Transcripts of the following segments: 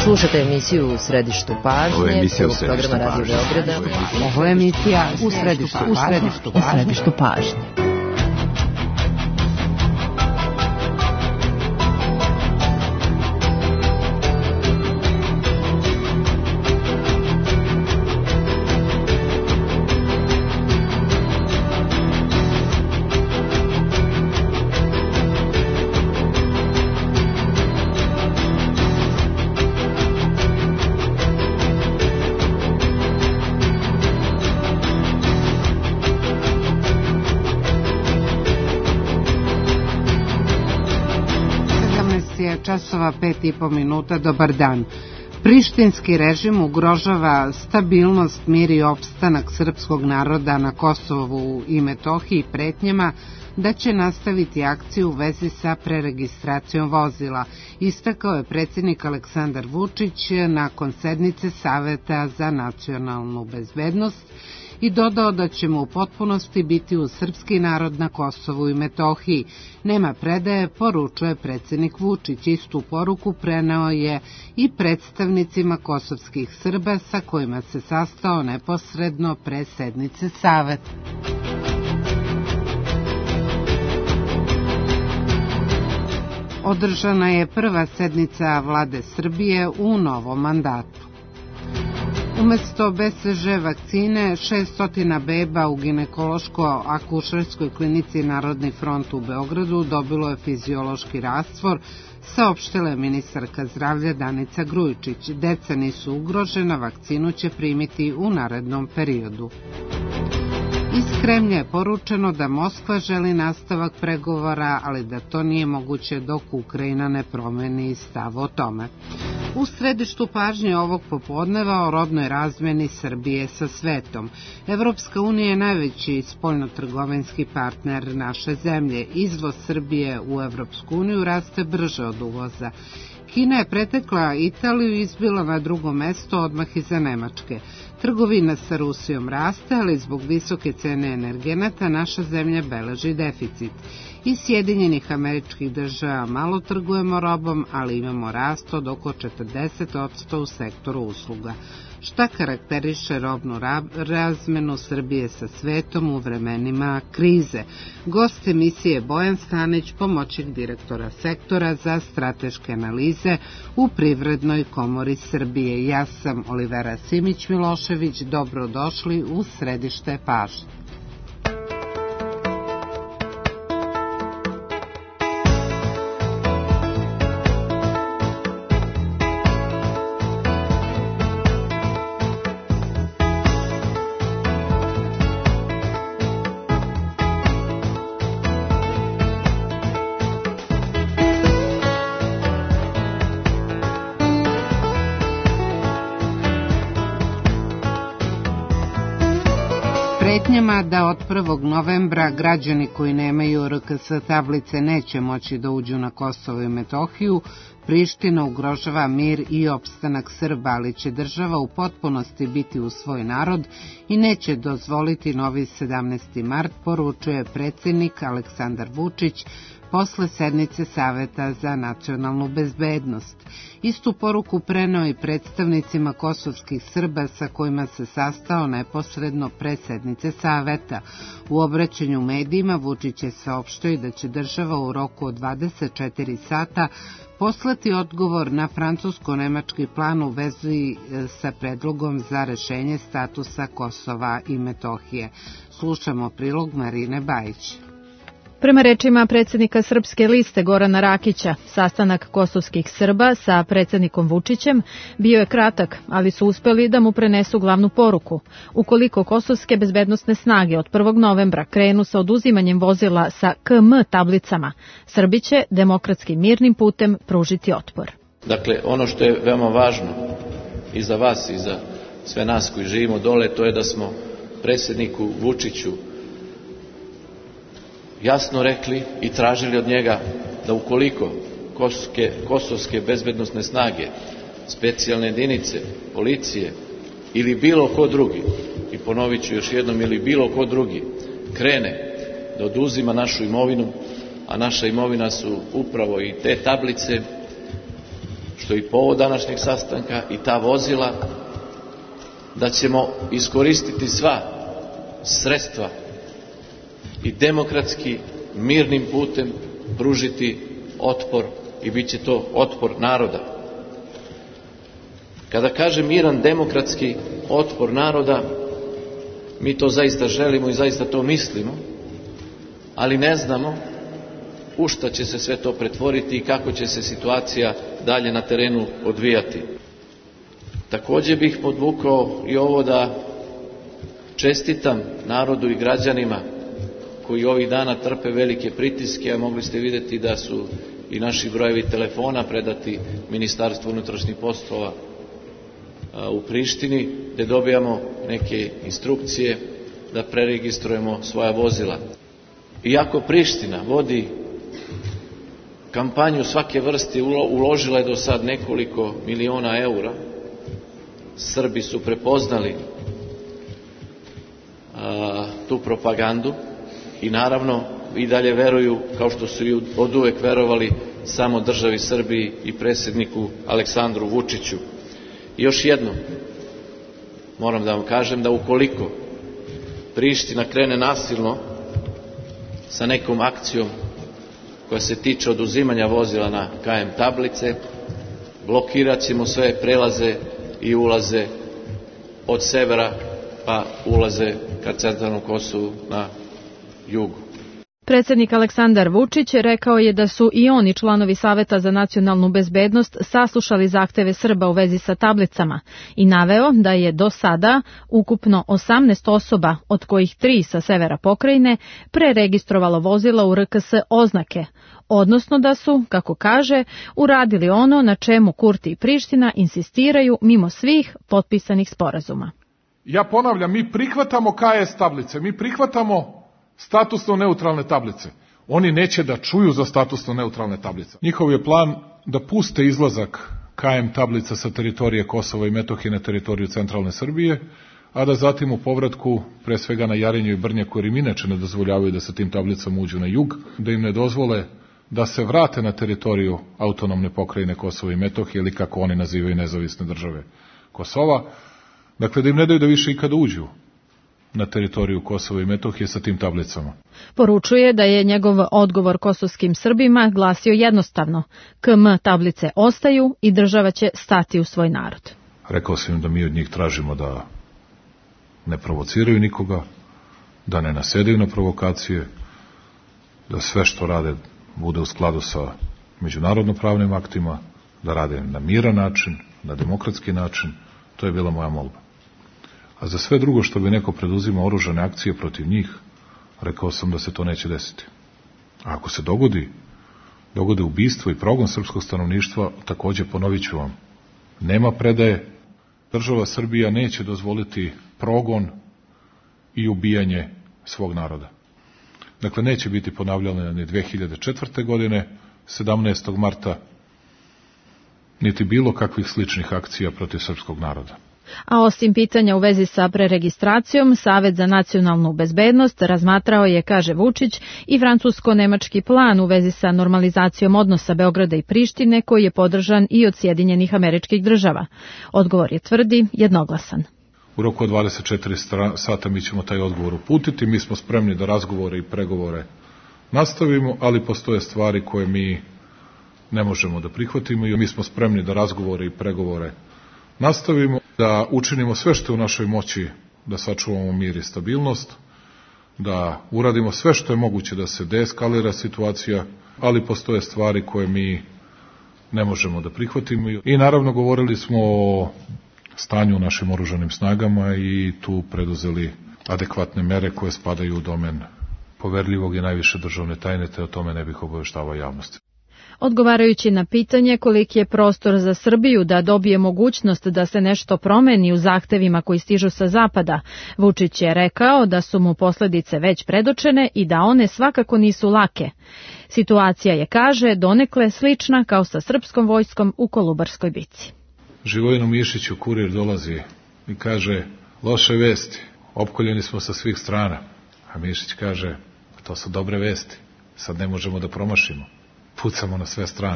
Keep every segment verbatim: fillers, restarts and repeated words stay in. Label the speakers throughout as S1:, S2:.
S1: Slušate emisiju U središtu pažnje.
S2: Ovo je emisija U
S1: središtu pažnje.
S3: Ovo je emisija U središtu pažnje. U središtu pažnje. Časova pet i po minuta, dobar dan. Prištinski režim ugrožava stabilnost, mir i opstanak srpskog naroda na Kosovu i Metohiji pretnjama da će nastaviti akciju u vezi sa preregistracijom vozila, istakao je predsjednik Aleksandar Vučić nakon sednice Saveta za nacionalnu bezbednost i dodao da ćemo u potpunosti biti uz srpski narod na Kosovu i Metohiji. Nema predaje, poručuje predsjednik Vučić. Istu poruku preneo je i predstavnicima kosovskih Srba sa kojima se sastao neposredno pre sednice Saveta. Održana je prva sednica Vlade Srbije u novom mandatu. Umesto B C G vakcine, šesto beba u ginekološko-akušerskoj klinici Narodni front u Beogradu dobilo je fiziološki rastvor, saopštila je ministarka zdravlja Danica Grujičić. Deca nisu ugrožena, vakcinu će primiti u narednom periodu. Iz Kremlja je poručeno da Moskva želi nastavak pregovora, ali da to nije moguće dok Ukrajina ne promeni stav o tome. U središtu pažnje ovog popodneva o robnoj razmeni Srbije sa svetom. Evropska unija je najveći spoljnotrgovinski partner naše zemlje. Izvoz Srbije u Evropsku uniju raste brže od uvoza. Kina je pretekla Italiju i izbila na drugo mesto odmah iza Nemačke. Trgovina sa Rusijom raste, ali zbog visoke cene energenata naša zemlja beleži deficit. Iz Sjedinjenih Američkih Država malo trgujemo robom, ali imamo rast od oko četrdeset posto u sektoru usluga. Šta karakteriše robnu razmenu Srbije sa svetom u vremenima krize? Gost emisije Bojan Stanić, pomoćnik direktora sektora za strateške analize u Privrednoj komori Srbije. Ja sam Olivera Simić-Milošević, dobrodošli u središte pažnje. Pretnjama da od prvog novembra građani koji nemaju R K S tablice neće moći da uđu na Kosovo i Metohiju, Priština ugrožava mir i opstanak Srba, ali će država u potpunosti biti uz svoj narod i neće dozvoliti novi sedamnaesti mart, poručuje predsjednik Aleksandar Vučić posle sednice Saveta za nacionalnu bezbednost. Istu poruku preneo i predstavnicima kosovskih Srba sa kojima se sastao neposredno pre sednice Saveta. U obraćanju medijima Vučić je saopštio da će država u roku od dvadeset četiri sata poslati odgovor na francusko-nemački plan u vezi sa predlogom za rešenje statusa Kosova i Metohije. Slušamo prilog Marine Bajić.
S4: Prema rečima predsjednika Srpske liste Gorana Rakića, sastanak kosovskih Srba sa predsjednikom Vučićem bio je kratak, ali su uspeli da mu prenesu glavnu poruku. Ukoliko kosovske bezbednosne snage od prvog novembra krenu sa oduzimanjem vozila sa K M tablicama, Srbi će demokratskim mirnim putem pružiti otpor.
S5: Dakle, ono što je veoma važno i za vas i za sve nas koji živimo dole, to je da smo predsjedniku Vučiću jasno rekli i tražili od njega da ukoliko kosovske, kosovske bezbednosne snage, specijalne jedinice, policije ili bilo ko drugi, i ponovit ću još jednom, ili bilo ko drugi krene da oduzima našu imovinu, a naša imovina su upravo i te tablice, što je i povod današnjeg sastanka, i ta vozila, da ćemo iskoristiti sva sredstva i demokratski, mirnim putem pružiti otpor, i bit će to otpor naroda. Kada kažem miran demokratski otpor naroda, mi to zaista želimo i zaista to mislimo, ali ne znamo u šta će se sve to pretvoriti i kako će se situacija dalje na terenu odvijati. Također bih podvukao i ovo da čestitam narodu i građanima koji ovih dana trpe velike pritiske, a mogli ste vidjeti da su i naši brojevi telefona predati Ministarstvu unutrašnjih poslova u Prištini, gdje dobijamo neke instrukcije da preregistrujemo svoja vozila. Iako Priština vodi kampanju svake vrste, uložila je do sad nekoliko miliona eura, Srbi su prepoznali a, tu propagandu i naravno i dalje veruju, kao što su i od uvek verovali, samo državi Srbiji i predsjedniku Aleksandru Vučiću. I još jedno, moram da vam kažem da ukoliko Priština krene nasilno sa nekom akcijom koja se tiče oduzimanja vozila na ka em tablice, blokirat ćemo sve prelaze i ulaze od severa pa ulaze ka centralnom Kosovu na jugu.
S4: Predsjednik Aleksandar Vučić rekao je da su i oni članovi Saveta za nacionalnu bezbednost saslušali zahteve Srba u vezi sa tablicama i naveo da je do sada ukupno osamnaest osoba, od kojih tri sa severa pokrajine, preregistrovalo vozila u er ka es oznake, odnosno da su, kako kaže, uradili ono na čemu Kurti i Priština insistiraju mimo svih potpisanih sporazuma.
S2: Ja ponavljam, mi prihvatamo ka es tablice, mi prihvatamo statusno neutralne tablice. Oni neće da čuju za statusno neutralne tablice. Njihov je plan da puste izlazak ka em tablica sa teritorije Kosova i Metohije na teritoriju centralne Srbije, a da zatim u povratku, pre svega na Jarinju i Brnjaku, jer im inače ne dozvoljavaju da sa tim tablicama uđu na jug, da im ne dozvole da se vrate na teritoriju autonomne pokrajine Kosova i Metohije, ili kako oni nazivaju nezavisne države Kosova. Dakle, da im ne daju da više ikada uđu na teritoriju Kosova i Metohije sa tim tablicama.
S4: Poručuje da je njegov odgovor kosovskim Srbima glasio jednostavno: ka em tablice ostaju i država će stati u svoj narod.
S2: Rekao sam im da mi od njih tražimo da ne provociraju nikoga, da ne nasedaju na provokacije, da sve što rade bude u skladu sa međunarodno-pravnim aktima, da rade na miran način, na demokratski način. To je bila moja molba. A za sve drugo što bi neko preduzimao oružane akcije protiv njih, rekao sam da se to neće desiti. A ako se dogodi, dogode ubistvo i progon srpskog stanovništva, također ponovit ću vam, nema predaje, država Srbija neće dozvoliti progon i ubijanje svog naroda. Dakle, neće biti ponavljane ni dve hiljade četvrte. godine, sedamnaestog marta, niti bilo kakvih sličnih akcija protiv srpskog naroda.
S4: A osim pitanja u vezi sa preregistracijom, Savet za nacionalnu bezbednost razmatrao je, kaže Vučić, i francusko-nemački plan u vezi sa normalizacijom odnosa Beograda i Prištine, koji je podržan i od Sjedinjenih Američkih Država. Odgovor je, tvrdi, jednoglasan.
S2: U roku od dvadeset četiri sata mi ćemo taj odgovor uputiti. Mi smo spremni da razgovore i pregovore nastavimo, ali postoje stvari koje mi ne možemo da prihvatimo i mi smo spremni da razgovore i pregovore nastavimo, da učinimo sve što je u našoj moći da sačuvamo mir i stabilnost, da uradimo sve što je moguće da se deeskalira situacija, ali postoje stvari koje mi ne možemo da prihvatimo. I naravno govorili smo o stanju u našim oružanim snagama i tu preduzeli adekvatne mere koje spadaju u domen poverljivog i najviše državne tajne, te o tome ne bih obaveštavao javnosti.
S4: Odgovarajući na pitanje koliki je prostor za Srbiju da dobije mogućnost da se nešto promeni u zahtevima koji stižu sa zapada, Vučić je rekao da su mu posledice već predočene i da one svakako nisu lake. Situacija je, kaže, donekle slična kao sa srpskom vojskom u Kolubarskoj bici.
S2: Živojinu Mišiću kurir dolazi i kaže: loše vesti, opkoljeni smo sa svih strana. A Mišić kaže: to su dobre vesti, sad ne možemo da promašimo. Pucamo na sve strane.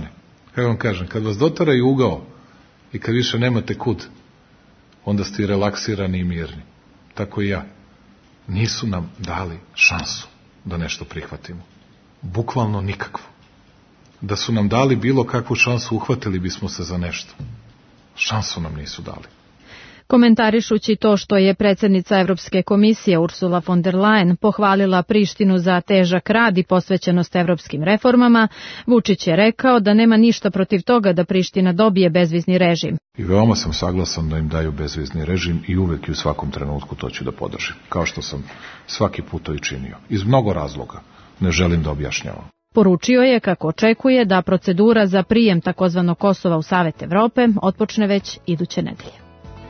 S2: Kako vam kažem, kad vas dotaraju ugao i kad više nemate kud, onda ste i relaksirani i mirni. Tako i ja. Nisu nam dali šansu da nešto prihvatimo. Bukvalno nikakvu. Da su nam dali bilo kakvu šansu, uhvatili bismo se za nešto. Šansu nam nisu dali.
S4: Komentarišući to što je predsjednica Evropske komisije Ursula von der Leyen pohvalila Prištinu za težak rad i posvećenost evropskim reformama, Vučić je rekao da nema ništa protiv toga da Priština dobije bezvizni režim.
S2: I veoma sam saglasan da im daju bezvizni režim i uvek i u svakom trenutku to ću da podržim, kao što sam svaki put to i činio. Iz mnogo razloga, ne želim da objašnjavam.
S4: Poručio je kako očekuje da procedura za prijem takozvanog Kosova u Savet Evrope otpočne već iduće nedelje.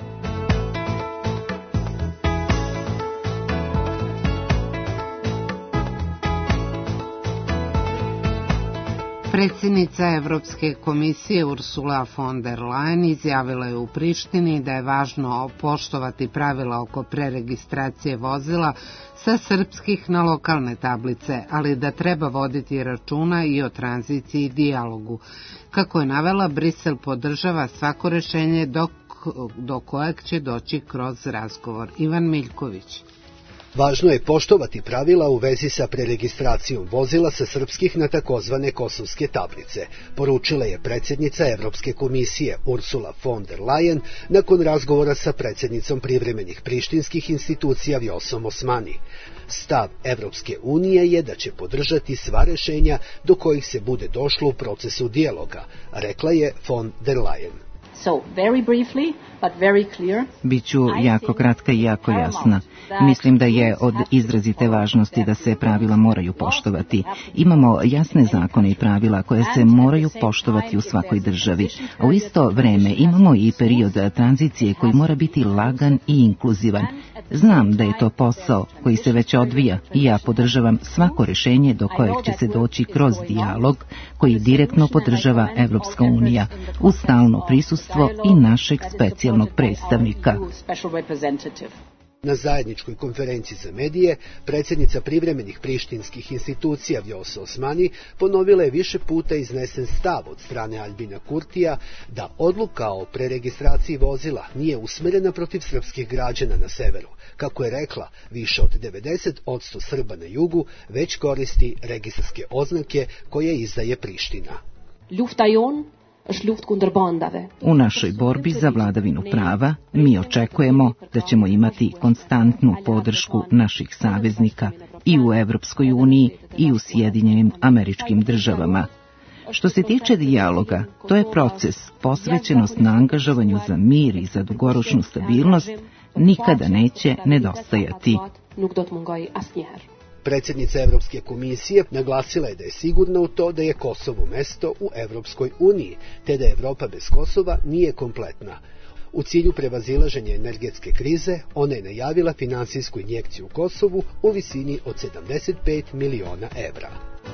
S3: Predsjednica Evropske komisije Ursula von der Leyen izjavila je u Prištini da je važno poštovati pravila oko preregistracije vozila sa srpskih na lokalne tablice, ali da treba voditi računa i o tranziciji i dijalogu. Kako je navela, Brisel podržava svako rešenje dok, do kojeg će doći kroz razgovor. Ivan Miljković.
S6: Važno je poštovati pravila u vezi sa preregistracijom vozila sa srpskih na takozvane kosovske tablice, poručila je predsjednica Evropske komisije Ursula von der Leyen nakon razgovora sa predsjednicom privremenih prištinskih institucija Vjosom Osmani. Stav Evropske unije je da će podržati sva rešenja do kojih se bude došlo u procesu dijaloga, rekla je von der Leyen.
S7: So, very briefly, but very clear.
S8: Biću jako kratka i jako jasna. Mislim da je od izrazite važnosti da se pravila moraju poštovati. Imamo jasne zakone i pravila koje se moraju poštovati u svakoj državi. A u isto vreme imamo i period tranzicije koji mora biti lagan i inkluzivan. Znam da je to posao koji se već odvija i ja podržavam svako rešenje do kojeg će se doći kroz dijalog koji direktno podržava Evropska unija uz stalno prisustvo i našeg specijalnog predstavnika.
S6: Na zajedničkoj konferenciji za medije, predsjednica privremenih prištinskih institucija Vjosa Osmani ponovila je više puta iznesen stav od strane Albina Kurtija da odluka o preregistraciji vozila nije usmerena protiv srpskih građana na severu. Kako je rekla, više od devedeset posto Srba na jugu već koristi registarske oznake koje izdaje Priština.
S7: Luftajon
S8: U našoj borbi za vladavinu prava mi očekujemo da ćemo imati konstantnu podršku naših saveznika i u Evropskoj uniji i u Sjedinjenim Američkim Državama. Što se tiče dijaloga, to je proces, posvećenost na angažovanju za mir i za dugoročnu stabilnost nikada neće nedostajati.
S6: Predsjednica Evropske komisije naglasila je da je sigurna u to da je Kosovo mesto u Evropskoj uniji, te da Evropa bez Kosova nije kompletna. U cilju prevazilaženja energetske krize, ona je najavila finansijsku injekciju Kosovu u visini od sedamdeset pet miliona evra.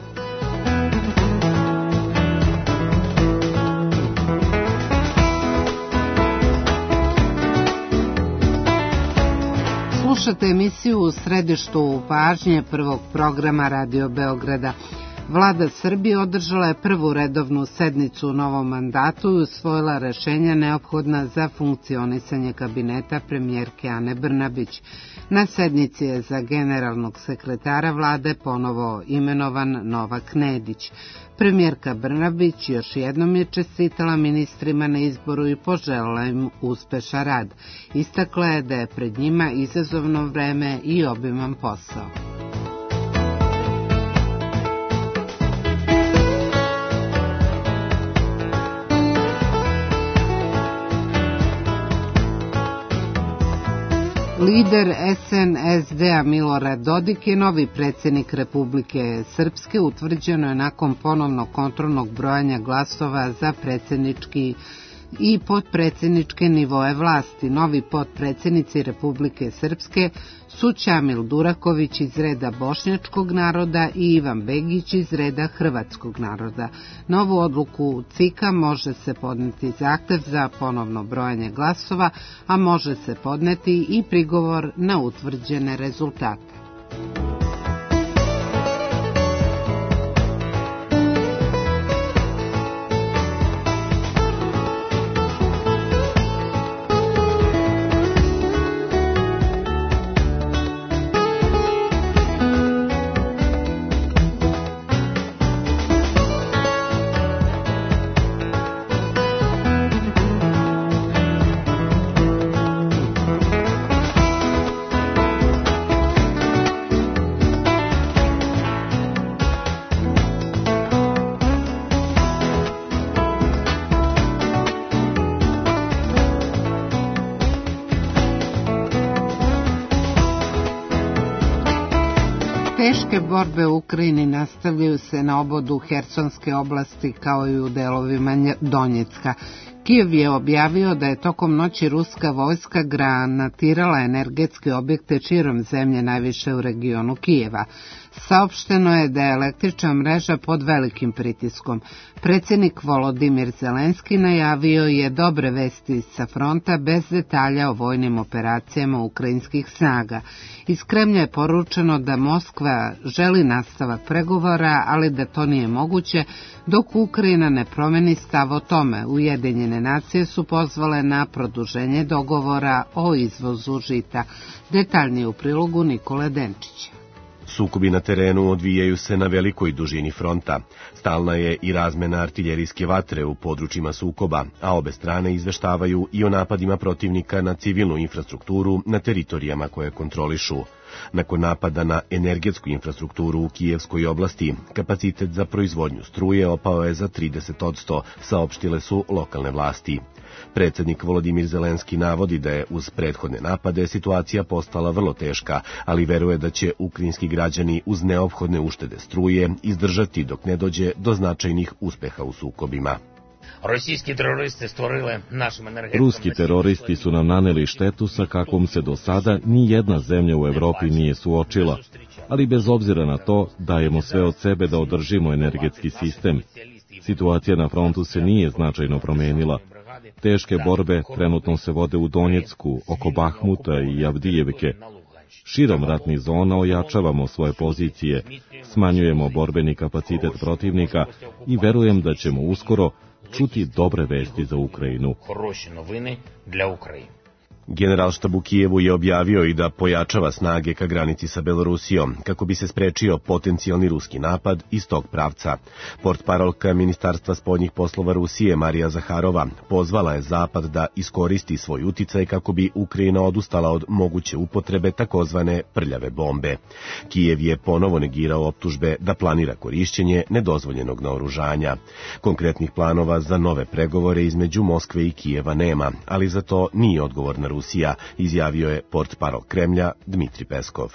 S3: Slušate emisiju U središtu pažnje prvog programa Radio Beograda. Vlada Srbije održala je prvu redovnu sednicu u novom mandatu i usvojila rešenja neophodna za funkcionisanje kabineta premijerke Ane Brnabić. Na sednici je za generalnog sekretara vlade ponovo imenovan Novak Nedić. Premijerka Brnabić još jednom je čestitala ministrima na izboru i poželjela im uspešan rad. Istakla je da je pred njima izazovno vreme i obiman posao. Lider es en es de-a Milorad Dodik je novi predsjednik Republike Srpske, utvrđeno je nakon ponovnog kontrolnog brojanja glasova za predsjednički i potpredsjedničke nivoe vlasti. Novi potpredsjednici Republike Srpske su Ćamil Duraković iz reda bošnjačkog naroda i Ivan Begić iz reda hrvatskog naroda. Na ovu odluku C I K-a može se podneti zahtev za ponovno brojanje glasova, a može se podneti i prigovor na utvrđene rezultate. Teške borbe u Ukrajini nastavljaju se na obodu Hersonske oblasti kao i u delovima Donjecka. Kijev je objavio da je tokom noći ruska vojska granatirala energetske objekte širom zemlje, najviše u regionu Kijeva. Saopšteno je da je električna mreža pod velikim pritiskom. Predsjednik Volodimir Zelenski najavio je dobre vesti sa fronta bez detalja o vojnim operacijama ukrajinskih snaga. Iz Kremlja je poručeno da Moskva želi nastavak pregovora, ali da to nije moguće dok Ukrajina ne promeni stav o tome. Ujedinjene nacije su pozvale na produženje dogovora o izvozu žita. Detaljnije u prilogu Nikole Denčića.
S9: Sukobi na terenu odvijaju se na velikoj dužini fronta. Stalna je i razmena artiljerijske vatre u područjima sukoba, a obe strane izveštavaju i o napadima protivnika na civilnu infrastrukturu na teritorijama koje kontrolišu. Nakon napada na energetsku infrastrukturu u Kijevskoj oblasti, kapacitet za proizvodnju struje opao je za trideset posto, saopštile su lokalne vlasti. Predsjednik Volodimir Zelenski navodi da je uz prethodne napade situacija postala vrlo teška, ali veruje da će ukrajinski građani uz neophodne uštede struje izdržati dok ne dođe do značajnih uspeha u sukobima.
S10: Ruski teroristi su nam naneli štetu sa kakvom se do sada ni jedna zemlja u Evropi nije suočila, ali bez obzira na to dajemo sve od sebe da održimo energetski sistem. Situacija na frontu se nije značajno promenila. Teške borbe trenutno se vode u Donjecku, oko Bahmuta i Avdijevke. Širom ratnih zona ojačavamo svoje pozicije, smanjujemo borbeni kapacitet protivnika i verujem da ćemo uskoro čuti dobre vesti za Ukrajinu.
S9: Generalštab u Kijevu je objavio i da pojačava snage ka granici sa Belorusijom, kako bi se sprečio potencijalni ruski napad iz tog pravca. Portparolka Ministarstva spoljnih poslova Rusije Marija Zaharova pozvala je Zapad da iskoristi svoj uticaj kako bi Ukrajina odustala od moguće upotrebe takozvane prljave bombe. Kijev je ponovo negirao optužbe da planira korišćenje nedozvoljenog naoružanja. Konkretnih planova za nove pregovore između Moskve i Kijeva nema, ali za to nije odgovorna Rusija, izjavio je portparol Kremlja Dmitri Peskov.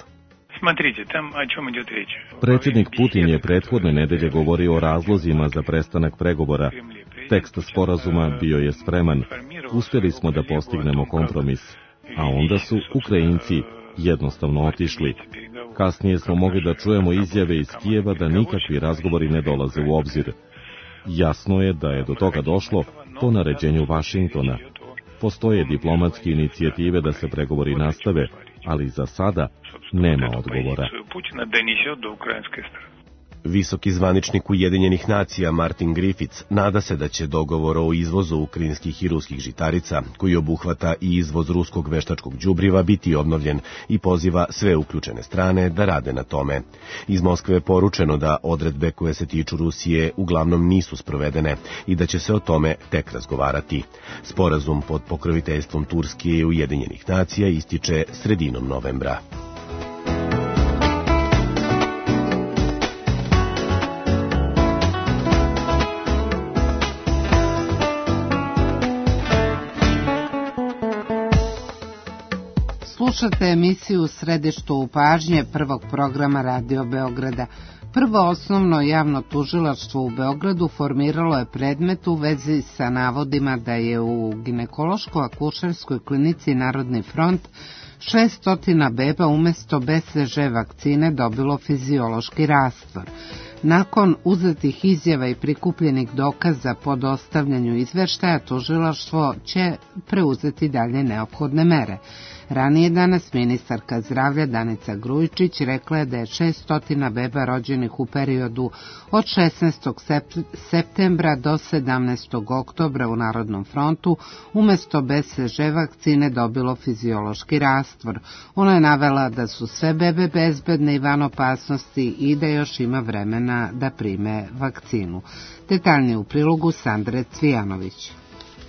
S10: Predsjednik Putin je prethodne nedelje govorio o razlozima za prestanak pregovora. Tekst sporazuma bio je spreman. Uspjeli smo da postignemo kompromis, a onda su Ukrajinci jednostavno otišli. Kasnije smo mogli da čujemo izjave iz Kijeva da nikakvi razgovori ne dolaze u obzir. Jasno je da je do toga došlo po naređenju Vašingtona. Postoje diplomatske inicijative da se pregovori nastave, ali za sada nema odgovora.
S9: Visoki zvaničnik Ujedinjenih nacija Martin Griffiths nada se da će dogovor o izvozu ukrajinskih i ruskih žitarica, koji obuhvata i izvoz ruskog veštačkog đubriva, biti obnovljen i poziva sve uključene strane da rade na tome. Iz Moskve je poručeno da odredbe koje se tiču Rusije uglavnom nisu sprovedene i da će se o tome tek razgovarati. Sporazum pod pokroviteljstvom Turske i Ujedinjenih nacija ističe sredinom novembra.
S3: Slušate emisiju Središtu pažnje prvog programa Radio Beograda. Prvo osnovno javno tužilaštvo u Beogradu formiralo je predmet u vezi sa navodima da je u ginekološko-akušerskoj klinici Narodni front šesto beba umesto B C G vakcine dobilo fiziološki rastvor. Nakon uzetih izjava i prikupljenih dokaza po dostavljanju izveštaja, tužilaštvo će preuzeti dalje neophodne mere. Ranije danas ministarka zdravlja Danica Grujičić rekla je da je šesto beba rođenih u periodu od šesnaestog septembra do sedamnaestog oktobra u Narodnom frontu umesto B C G vakcine dobilo fiziološki rastvor. Ona je navela da su sve bebe bezbedne i van opasnosti i da još ima vremena da prime vakcinu. Detaljnije u prilogu Sandre Cvijanović.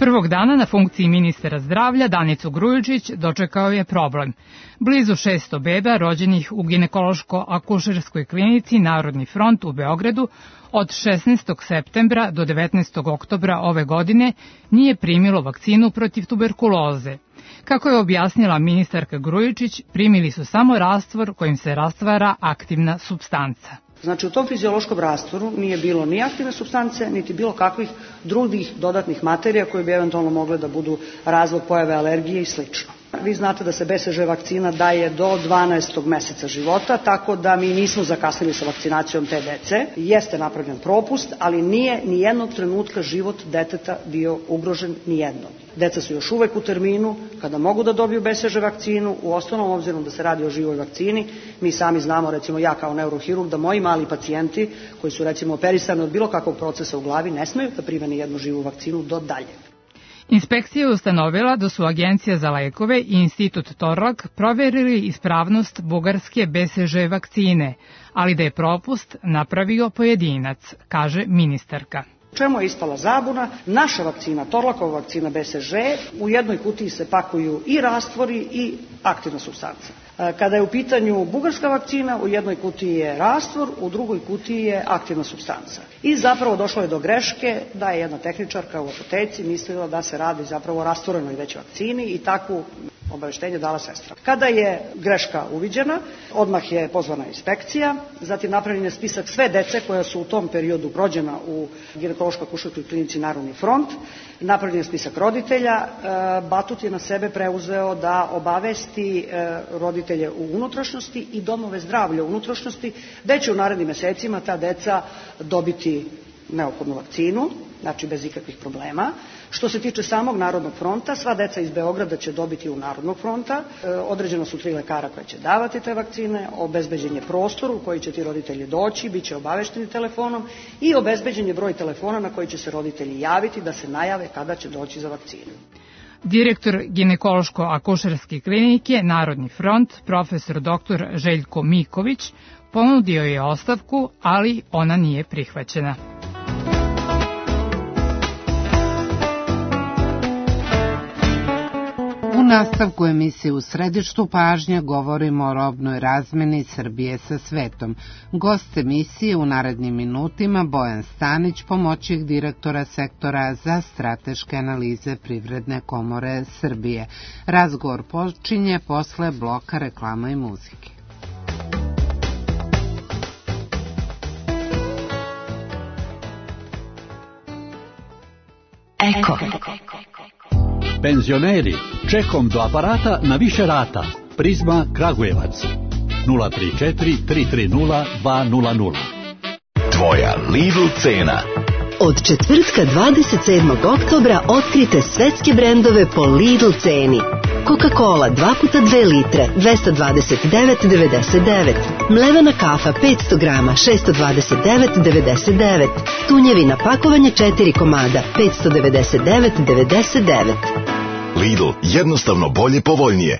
S11: Prvog dana na funkciji ministra zdravlja Danicu Grujičić dočekao je problem. Blizu šesto beba rođenih u ginekološko-akušerskoj klinici Narodni front u Beogradu od šesnaestog septembra do devetnaestog oktobra ove godine nije primilo vakcinu protiv tuberkuloze. Kako je objasnila ministarka Grujičić, primili su samo rastvor kojim se rastvara aktivna supstanca.
S12: Znači u tom fiziološkom rastvoru nije bilo ni aktivne supstance, niti bilo kakvih drugih dodatnih materija koje bi eventualno mogle da budu razlog pojave alergije i slično. Vi znate da se B C G vakcina daje do dvanaestog meseca života, tako da mi nismo zakasnili sa vakcinacijom te dece. Jeste napravljen propust, ali nije ni jednog trenutka život deteta bio ugrožen ni jednog. Deca su još uvek u terminu kada mogu da dobiju B C G vakcinu, u osnovnom obzirom da se radi o živoj vakcini. Mi sami znamo, recimo ja kao neurohirurg, da moji mali pacijenti koji su recimo operisani od bilo kakvog procesa u glavi ne smeju da prime ni jednu živu vakcinu do dalje.
S11: Inspekcija je ustanovila da su Agencija za lekove i Institut Torlak proverili ispravnost bugarske B C G vakcine, ali da je propust napravio pojedinac, kaže ministarka.
S12: Čemu je ispala zabuna? Naša vakcina, Torlakova vakcina B C G, u jednoj kutiji se pakuju i rastvori i aktivna supstanca. Kada je u pitanju bugarska vakcina, u jednoj kutiji je rastvor, u drugoj kutiji je aktivna supstanca. I zapravo došlo je do greške da je jedna tehničarka u apoteci mislila da se radi zapravo o rastvorenoj već vakcini i takvu obaveštenje dala sestra. Kada je greška uviđena, odmah je pozvana inspekcija, zatim napravljen je spisak sve dece koja su u tom periodu rođena u ginekološko-akušerskoj klinici Narodni front, napravljen je spisak roditelja, Batut je na sebe preuzeo da obavesti roditelje u unutrašnjosti i domove zdravlja u unutrašnjosti, da će u narednim mesecima ta deca dobiti neophodnu vakcinu, znači bez ikakvih problema. Što se tiče samog Narodnog fronta, sva deca iz Beograda će dobiti u Narodnog fronta, određeno su tri lekara koje će davati te vakcine, obezbeđen je prostor u koji će ti roditelji doći, bit će obavešteni telefonom i obezbeđen je broj telefona na koji će se roditelji javiti da se najave kada će doći za vakcinu.
S11: Direktor ginekološko-akušerske klinike Narodni front, profesor doktor Željko Miković, ponudio je ostavku, ali ona nije prihvaćena.
S3: U nastavku emisije U središtu pažnje govorimo o robnoj razmeni Srbije sa svetom. Gost emisije u narednim minutima Bojan Stanić, pomoćnik direktora sektora za strateške analize Privredne komore Srbije. Razgovor počinje posle bloka reklama i muzike.
S13: Eko. Penzioneri, čekom do aparata na više rata. Prizma Kragujevac. nula tri četiri tri tri nula dva nula nula.
S14: Tvoja Lidl cena.
S15: Od četvrtka dvadeset sedmog oktobra otkrite svetske brendove po Lidl ceni. Coca-Cola dva puta dve litre, dvesta dvadeset devet devedeset devet. Mlevena kafa petsto grama, šesto dvadeset devet devedeset devet. Tunjevina pakovanje četiri komada, petsto devedeset devet devedeset devet.
S14: Lidl, jednostavno bolje, povoljnije.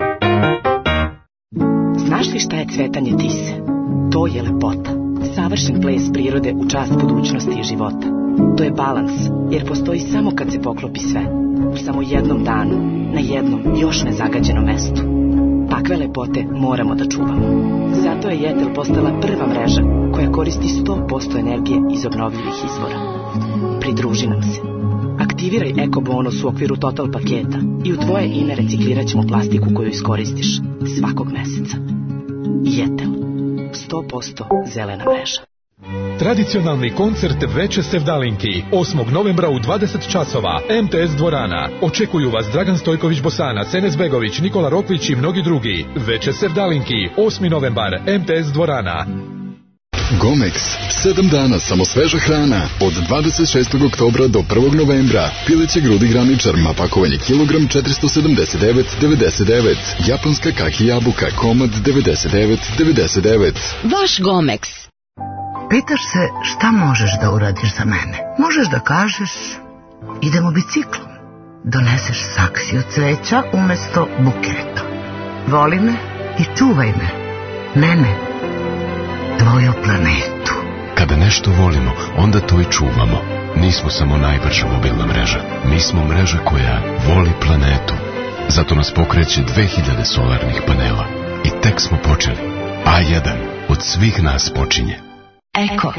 S16: Znaš li šta je cvetanje tise? To je lepota. Savršen ples prirode u čast budućnosti i života. To je balans, jer postoji samo kad se poklopi sve. U samo jednom danu, na jednom još nezagađenom mestu. Takve lepote moramo da čuvamo. Zato je Jetel postala prva mreža koja koristi sto posto energije iz obnovljivih izvora. Pridruži nam se. Aktiviraj Eko bonus u okviru Total paketa i u tvoje ime reciklirat ćemo plastiku koju iskoristiš svakog meseca. Jetel. sto posto zelena mreža.
S17: Tradicionalni koncert Veče sevdalinki osmog novembra u dvadeset časova M T S dvorana. Očekuju vas Dragan Stojković Bosanac, Enes Begović, Nikola Roklić i mnogi drugi. Veče sevdalinki osmi novembar M T S dvorana.
S18: Gomex, sedam dana samo sveža hrana, od dvadeset šestog oktobra do prvog novembra. Pileće grudi graničar, pakovanje kilogram četiristo sedamdeset devet devedeset devet. Japanska kaki jabuka, komad devedeset devet devedeset devet.
S19: Vaš Gomex. Pitaš se šta možeš da uradiš za mene? Možeš da kažeš, idemo biciklom. Doneseš saksiju cveća umesto bukereta. Voli me i čuvaj me. Mene. Tvoju planetu.
S20: Kada nešto volimo, onda to i čuvamo. nismo samo najbrža mobilna mreža. Mi smo mreža koja voli planetu. Zato nas pokreće dve hiljade solarnih panela. I tek smo počeli. A jedan od svih nas počinje.
S15: Eko.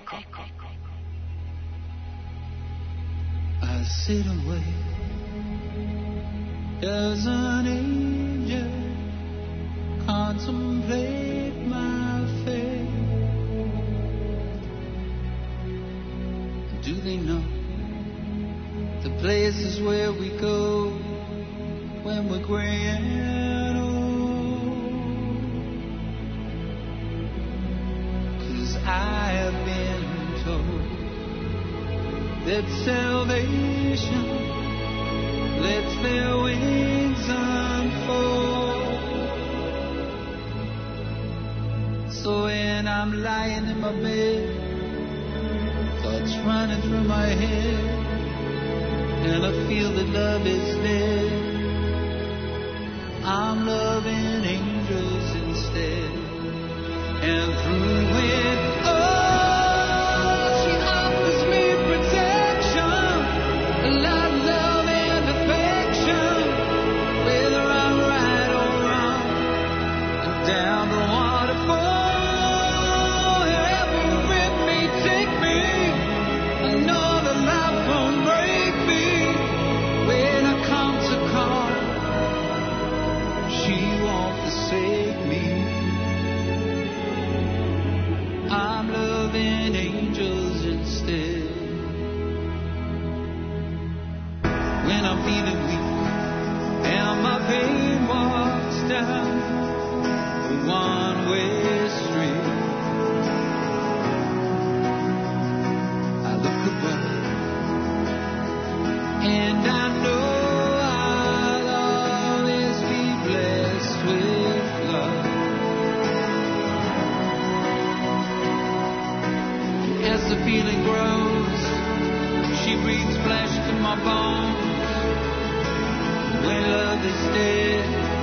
S21: I sit away as an angel, contemplate my fate. Do they know the places where we go when we're gray and old? 'Cause I have been told that salvation lets their wings unfold. So when I'm lying in my bed, thoughts running through my head, and I feel that love is dead, I'm loving angels instead. And through it all, she offers me protection, a lot of love and affection, whether I'm right or wrong, and down the waterfall, wherever it may take me, I know that life won't break me. When I come to call, she won't forsake me. I'm loving angels instead. When I'm feeling weak and my pain walks down the one-way street, I look above and I know I'll always be blessed with love. As the feeling grows, she breathes flesh to my bones. When love is dead,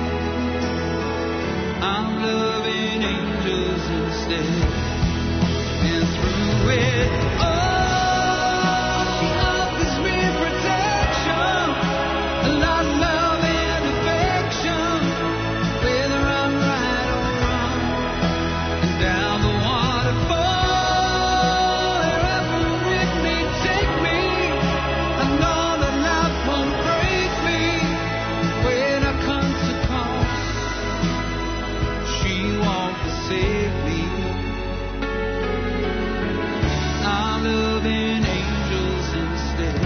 S21: I'm loving angels instead. And through it all, she offers me protection, a lot of love and affection, whether I'm right or wrong, and down the waterfall, wherever it may take me, I know that life won't break me. When I come to call, she won't forsake me. I'm loving angels instead.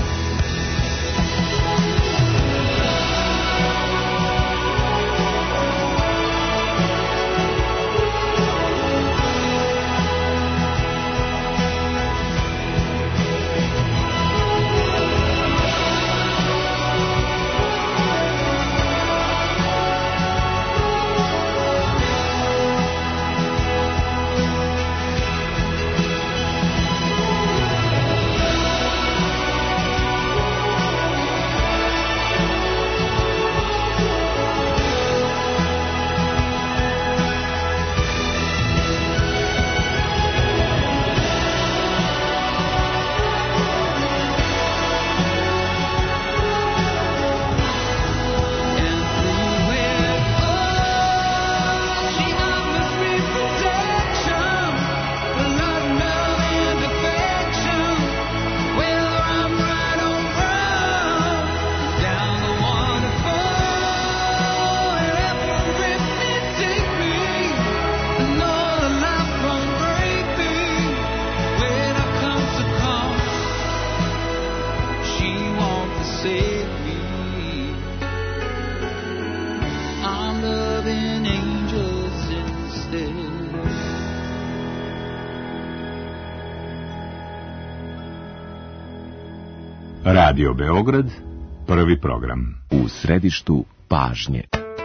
S22: Radio Beograd, prvi program.
S23: U središtu pažnje.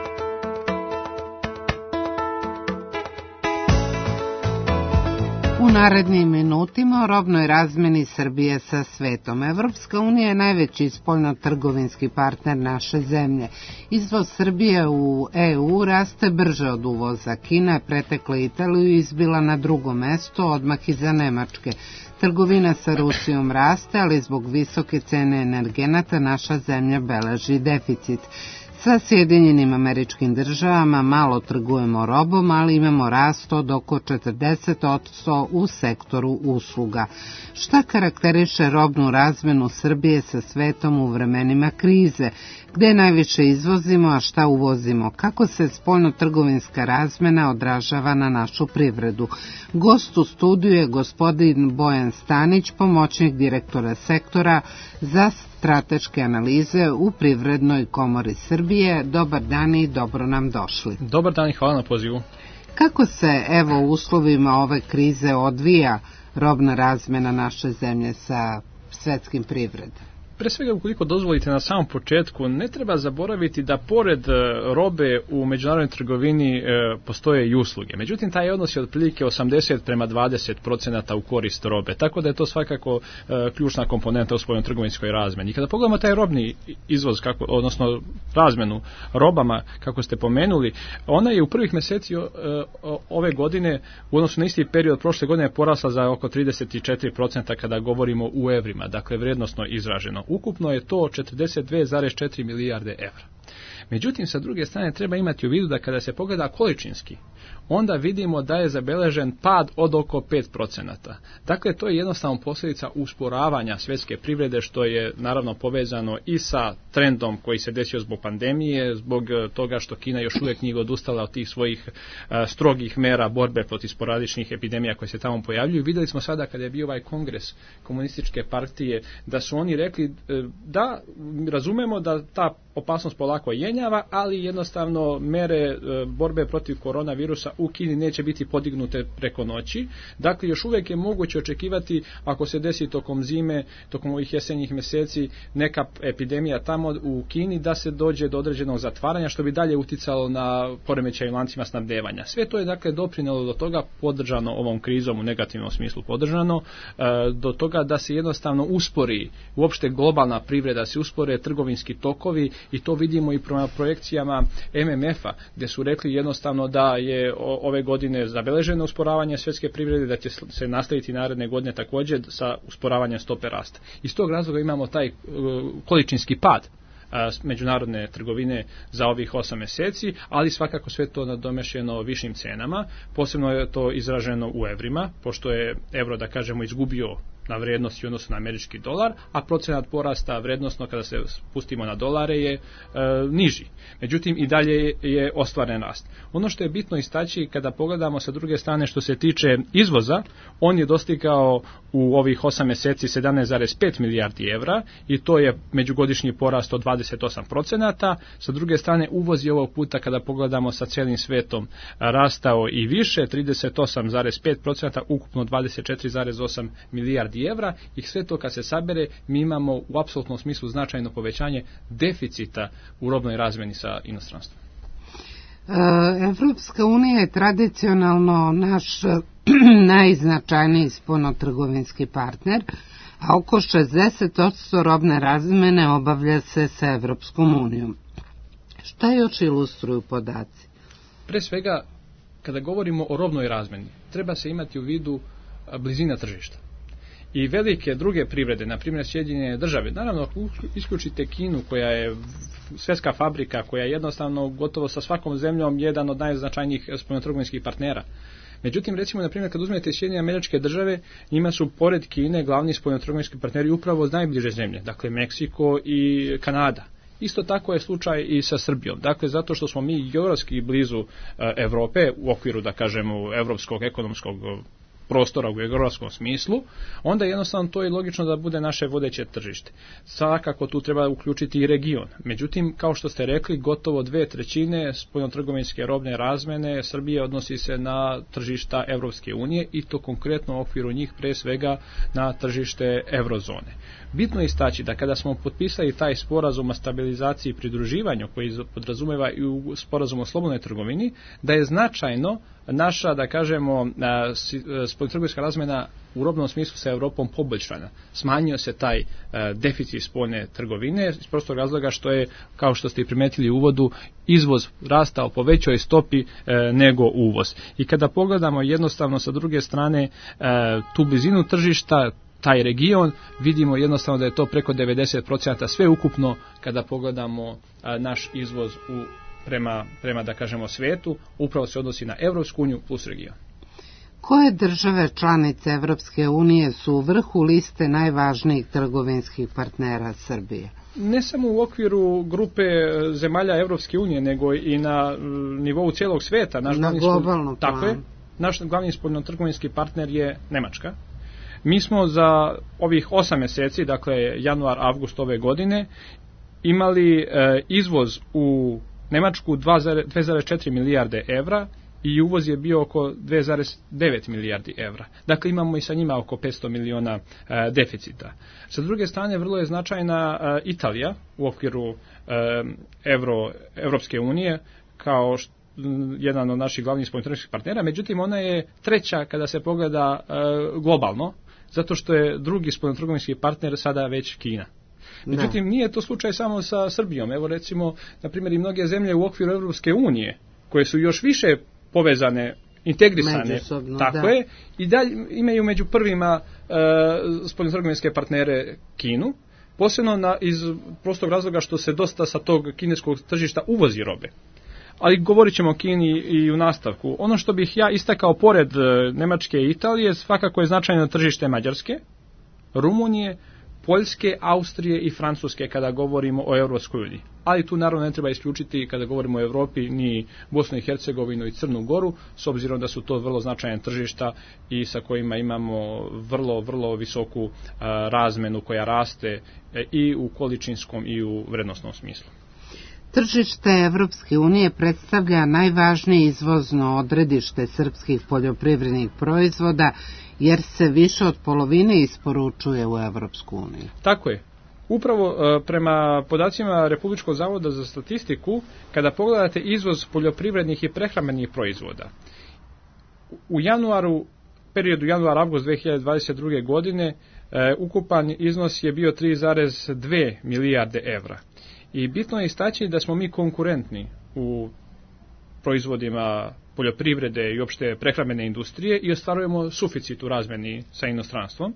S3: U narednim minutima o robnoj razmeni Srbije sa svetom. Evropska unija je najveći spoljno-trgovinski partner naše zemlje. Izvoz Srbije u E U raste brže od uvoza. Kina je pretekla Italiju i izbila na drugo mesto, odmah iza Nemačke. Trgovina sa Rusijom raste, ali zbog visoke cene energenata naša zemlja beleži deficit. Sa Sjedinjenim Američkim Državama malo trgujemo robom, ali imamo rast od oko četrdeset posto u sektoru usluga. Šta karakteriše robnu razmenu Srbije sa svetom u vremenima krize? Gde najviše izvozimo, a šta uvozimo? Kako se spoljno-trgovinska razmena odražava na našu privredu? Gost u studiju je gospodin Bojan Stanić, pomoćnik direktora sektora za strateške analize u Privrednoj komori Srbije. Dobar dan i dobro nam došli.
S1: Dobar dan i hvala na pozivu.
S3: Kako se, evo, u uslovima ove krize odvija robna razmena naše zemlje sa svetskim privredom?
S1: Pre svega, ukoliko dozvolite na samom početku, ne treba zaboraviti da pored robe u međunarodnoj trgovini e, postoje i usluge. Međutim, taj odnos je otprilike osamdeset prema dvadeset procenata u korist robe, tako da je to svakako e, ključna komponenta u spoljno-trgovinskoj razmeni. I kada pogledamo taj robni izvoz, kako, odnosno razmenu robama, kako ste pomenuli, ona je u prvih meseci e, ove godine, u odnosu na isti period prošle godine, porasla za oko trideset četiri procenta kada govorimo u evrima, dakle vrijednosno izraženo. Ukupno je to četrdeset dve zarez četiri milijarde evra. Međutim, sa druge strane treba imati u vidu da kada se pogleda količinski, onda vidimo da je zabeležen pad od oko pet procenata. Dakle, to je jednostavno posljedica usporavanja svjetske privrede, što je naravno povezano i sa trendom koji se desio zbog pandemije, zbog toga što Kina još uvijek nije odustala od tih svojih a, strogih mera borbe protiv sporadičnih epidemija koje se tamo pojavljuju. Vidjeli smo sada kada je bio ovaj kongres komunističke partije da su oni rekli da razumemo da ta opasnost polako jenjava, ali jednostavno mere borbe protiv koronavirusa u Kini neće biti podignute preko noći. Dakle, još uvijek je moguće očekivati, ako se desi tokom zime, tokom ovih jesenjih mjeseci, neka epidemija tamo u Kini, da se dođe do određenog zatvaranja, što bi dalje uticalo na poremećaj lancima snabdevanja. Sve to je, dakle, doprinelo do toga, podržano ovom krizom, u negativnom smislu podržano, do toga da se jednostavno uspori uopšte globalna privreda, se uspore trgovinski tokovi, i to vidimo i prema projekcijama M M F-a, gdje su rekli jednostavno da je ove godine zabeleženo usporavanje svjetske privrede, da će se nastaviti naredne godine također sa usporavanjem stope rasta. Iz tog razloga imamo taj uh, količinski pad međunarodne trgovine za ovih osam mjeseci, ali svakako sve to nadomešeno višim cenama. Posebno je to izraženo u evrima, pošto je evro, da kažemo, izgubio na vrijednosti u odnosu na američki dolar, a procenat porasta vrijednosno kada se spustimo na dolare je e, niži. Međutim, i dalje je ostvaren rast. Ono što je bitno istaći kada pogledamo sa druge strane što se tiče izvoza, on je dostigao u ovih osam mjeseci sedamnaest zarez pet milijardi evra i to je međugodišnji porast od dvadeset osam procenata. Sa druge strane, uvoz je ovog puta kada pogledamo sa cijelim svetom rastao i više, trideset osam zarez pet procenata, ukupno dvadeset četiri zarez osam milijardi evra, i sve to kad se sabere mi imamo u apsolutnom smislu značajno povećanje deficita u robnoj razmeni sa inostranstvom.
S3: Evropska unija je tradicionalno naš najznačajniji spoljnotrgovinski partner, a oko šezdeset posto robne razmene obavlja se sa Evropskom unijom. Šta još ilustruju podaci?
S1: Pre svega, kada govorimo o robnoj razmeni, treba se imati u vidu blizina tržišta. I velike druge privrede, na primjer Sjedinjene Države, naravno ako isključite Kinu koja je svjetska fabrika, koja je jednostavno gotovo sa svakom zemljom jedan od najznačajnijih spoljnotrgovinskih partnera. Međutim, recimo, na primjer, kad uzmete Sjedinjene Američke Države, njima su pored Kine glavni spoljnotrgovinski partneri upravo najbliže zemlje, dakle Meksiko i Kanada. Isto tako je slučaj i sa Srbijom. Dakle, zato što smo mi geografski blizu uh, Evrope, u okviru, da kažemo, evropskog ekonomskog prostora u geografskom smislu, onda jednostavno to je logično da bude naše vodeće tržište. Svakako tu treba uključiti i region. Međutim, kao što ste rekli, gotovo dve trećine spoljnotrgovinske robne razmene Srbije odnosi se na tržišta Evropske unije i to konkretno u okviru njih pre svega na tržište eurozone. Bitno je istaći da kada smo potpisali taj sporazum o stabilizaciji i pridruživanju koji podrazumeva i u sporazumu o slobodnoj trgovini, da je značajno naša, da kažemo, spoljnotrgovinska razmena u robnom smislu sa Europom poboljšana. Smanjio se taj e, deficit spoljne trgovine iz prostog razloga što je, kao što ste i primetili u uvodu, izvoz rastao po većoj stopi e, nego uvoz. I kada pogledamo jednostavno sa druge strane e, tu blizinu tržišta, taj region, vidimo jednostavno da je to preko devedeset posto sve ukupno kada pogledamo a, naš izvoz u, prema, prema, da kažemo, svetu, upravo se odnosi na Evropsku uniju plus region.
S3: Koje države članice Evropske unije su u vrhu liste najvažnijih trgovinskih partnera Srbije?
S1: Ne samo u okviru grupe zemalja Evropske unije, nego i na nivou cijelog svijeta. Naš
S3: na globalnom planu.
S1: Tako je. Naš glavni spoljnotrgovinski partner je Nemačka. Mi smo za ovih osam mjeseci, dakle januar, avgust ove godine, imali e, izvoz u Nemačku dva zarez četiri milijarde evra i uvoz je bio oko dvije zarez devet milijardi evra. Dakle, imamo i sa njima oko petsto miliona e, deficita. Sa druge strane, vrlo je značajna e, Italija u okviru e, Evro, Evropske unije kao što jedan od naših glavnih spoljnotrgovinskih partnera, međutim ona je treća kada se pogleda e, globalno, zato što je drugi spoljnotrgovinski partner sada već Kina. Međutim, ne. Nije to slučaj samo sa Srbijom. Evo recimo, na primjer, i mnoge zemlje u okviru Evropske unije, koje su još više povezane, integrisane, međusobno, tako da. je, i dalje imaju među prvima e, spoljnotrgovinske partnere Kinu, posebno na, iz prostog razloga što se dosta sa tog kineskog tržišta uvozi robe. Ali govorit ćemo o Kini i u nastavku. Ono što bih ja istakao pored Nemačke i Italije, svakako je značajno tržište Mađarske, Rumunije, Poljske, Austrije i Francuske kada govorimo o Europskoj uniji. Ali tu naravno ne treba isključiti kada govorimo o Europi ni Bosnu i Hercegovinu i Crnu Goru, s obzirom da su to vrlo značajna tržišta i sa kojima imamo vrlo, vrlo visoku a, razmenu koja raste e, i u količinskom i u vrednosnom smislu.
S3: Tržište Evropske unije predstavlja najvažnije izvozno odredište srpskih poljoprivrednih proizvoda, jer se više od polovine isporučuje u Evropsku uniju.
S1: Tako je. Upravo prema podacima Republičkog zavoda za statistiku, kada pogledate izvoz poljoprivrednih i prehrambenih proizvoda, u januaru, periodu januar-avgust dvije hiljade dvadeset druge. godine, ukupan iznos je bio tri zarez dvije milijarde evra. I bitno je istaći da smo mi konkurentni u proizvodima poljoprivrede i opšte prehrambene industrije i ostvarujemo suficit u razmeni sa inostranstvom.